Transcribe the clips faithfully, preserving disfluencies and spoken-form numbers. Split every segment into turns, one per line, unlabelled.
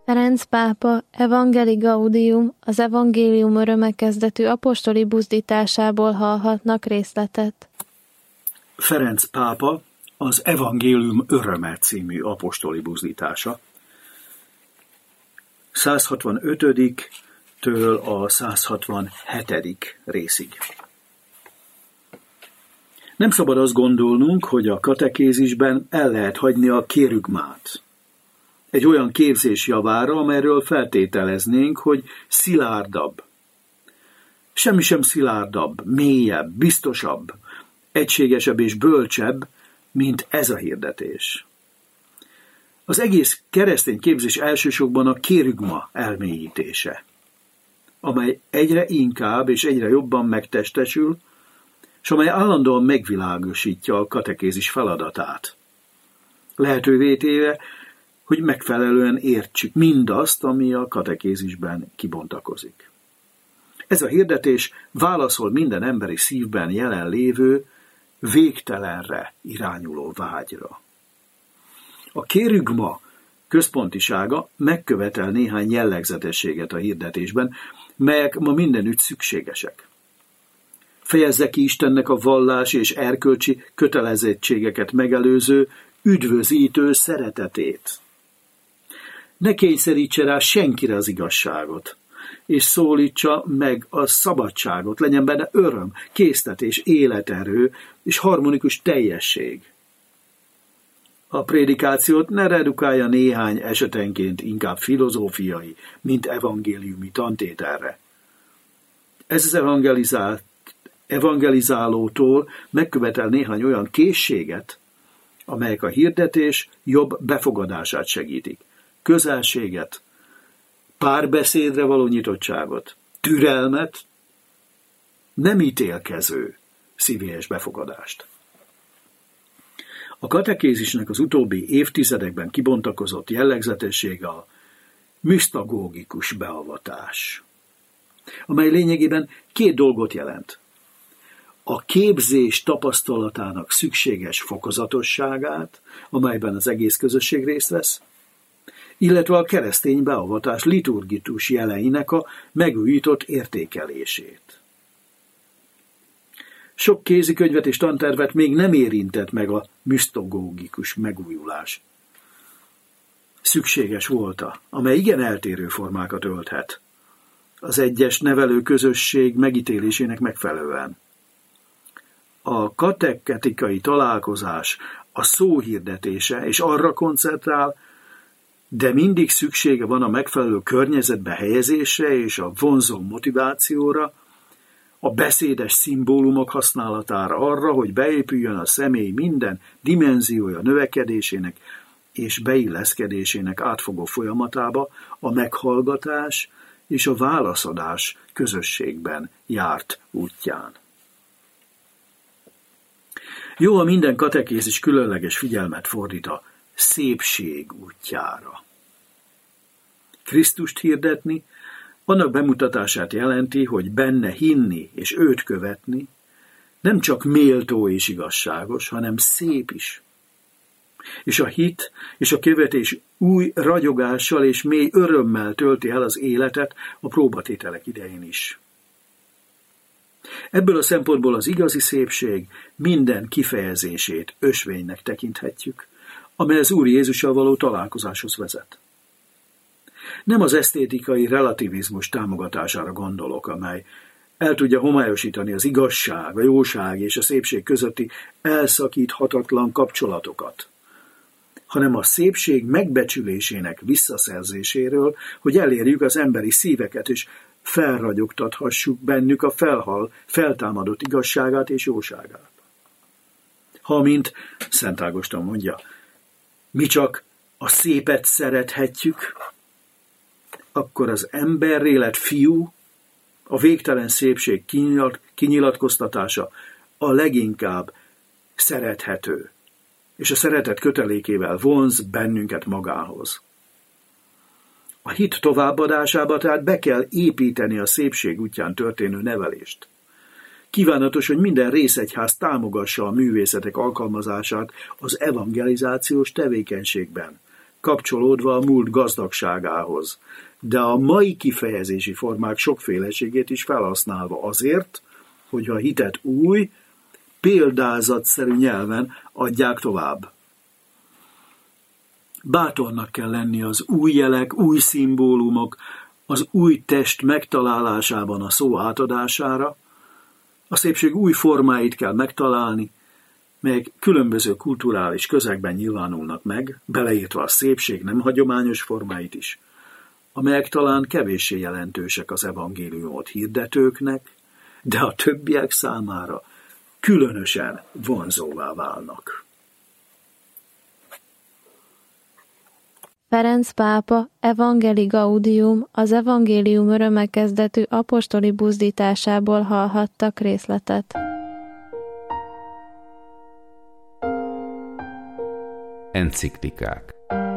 Ferenc pápa Evangelii Gaudium, az evangélium öröme kezdetű apostoli buzdításából hallhatnak részletet.
Ferenc pápa az Evangélium öröme című apostoli buzdítása. száz hatvanötödiktől a száz hatvanhetedik részig. Nem szabad azt gondolnunk, hogy a katekézisben el lehet hagyni a kérügmát. Egy olyan képzés javára, amelyről feltételeznénk, hogy szilárdabb. Semmi sem szilárdabb, mélyebb, biztosabb, egységesebb és bölcsebb, mint ez a hirdetés. Az egész keresztény képzés elsősorban a kérügma elmélyítése, amely egyre inkább és egyre jobban megtestesül, és amely állandóan megvilágosítja a katekézis feladatát. Lehetővé téve, hogy megfelelően értsük mindazt, ami a katekézisben kibontakozik. Ez a hirdetés válaszol minden emberi szívben jelen lévő, végtelenre irányuló vágyra. A kérügma központisága megkövetel néhány jellegzetességet a hirdetésben, melyek ma mindenütt szükségesek. Fejezze ki Istennek a vallás és erkölcsi kötelezettségeket megelőző, üdvözítő szeretetét. Ne kényszerítse rá senkire az igazságot, és szólítsa meg a szabadságot, legyen benne öröm, késztetés, életerő és harmonikus teljesség. A prédikációt ne redukálja néhány esetenként inkább filozófiai, mint evangéliumi tantételre. Ez az evangelizált, evangelizálótól megkövetel néhány olyan készséget, amelyek a hirdetés jobb befogadását segítik. Közelséget, párbeszédre való nyitottságot, türelmet, nem ítélkező, szívélyes befogadást. A katekézisnek az utóbbi évtizedekben kibontakozott jellegzetessége a misztagógikus beavatás, amely lényegében két dolgot jelent. A képzés tapasztalatának szükséges fokozatosságát, amelyben az egész közösség részt vesz, illetve a keresztény beavatás liturgikus jeleinek a megújított értékelését. Sok kézikönyvet és tantervet még nem érintett meg a misztagógikus megújulás. Szükséges volt-a, amely igen eltérő formákat ölthet, az egyes nevelő közösség megítélésének megfelelően. A kateketikai találkozás a szó hirdetése, és arra koncentrál, de mindig szüksége van a megfelelő környezetbe helyezésre és a vonzó motivációra, a beszédes szimbólumok használatára arra, hogy beépüljön a személy minden dimenziója növekedésének és beilleszkedésének átfogó folyamatába a meghallgatás és a válaszadás közösségben járt útján. Jó, ha minden katekézis különleges figyelmet fordít a szépség útjára. Krisztust hirdetni, annak bemutatását jelenti, hogy benne hinni és őt követni, nem csak méltó és igazságos, hanem szép is. És a hit és a követés új ragyogással és mély örömmel tölti el az életet a próbatételek idején is. Ebből a szempontból az igazi szépség minden kifejezését ösvénynek tekinthetjük, amely az Úr Jézussal való találkozáshoz vezet. Nem az esztétikai relativizmus támogatására gondolok, amely el tudja homályosítani az igazság, a jóság és a szépség közötti elszakíthatatlan kapcsolatokat, hanem a szépség megbecsülésének visszaszerzéséről, hogy elérjük az emberi szíveket, és felragyogtathassuk bennük a felhal, feltámadott igazságát és jóságát. Ha, mint Szent Ágoston mondja, mi csak a szépet szerethetjük, akkor az emberré lett fiú, a végtelen szépség kinyilatkoztatása a leginkább szerethető, és a szeretet kötelékével vonz bennünket magához. A hit továbbadásába tehát be kell építeni a szépség útján történő nevelést. Kívánatos, hogy minden részegyház támogassa a művészetek alkalmazását az evangelizációs tevékenységben, kapcsolódva a múlt gazdagságához, de a mai kifejezési formák sokféleségét is felhasználva azért, hogy a hitet új, példázatszerű nyelven adják tovább. Bátornak kell lenni az új jelek, új szimbólumok, az új test megtalálásában a szó átadására, a szépség új formáit kell megtalálni, melyek különböző kulturális közegben nyilvánulnak meg, beleértve a szépség nem hagyományos formáit is, amelyek talán kevéssé jelentősek az evangéliumot hirdetőknek, de a többiek számára különösen vonzóvá válnak.
Ferenc pápa Evangelii Gaudium, az evangélium öröme kezdetű apostoli buzdításából hallhattak részletet.
Enciklikák.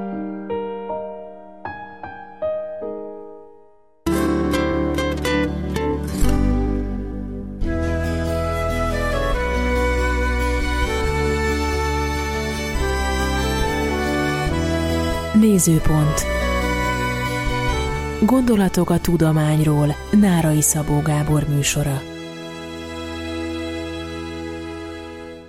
Nézőpont. Gondolatok a tudományról. Nárai Szabó Gábor műsora.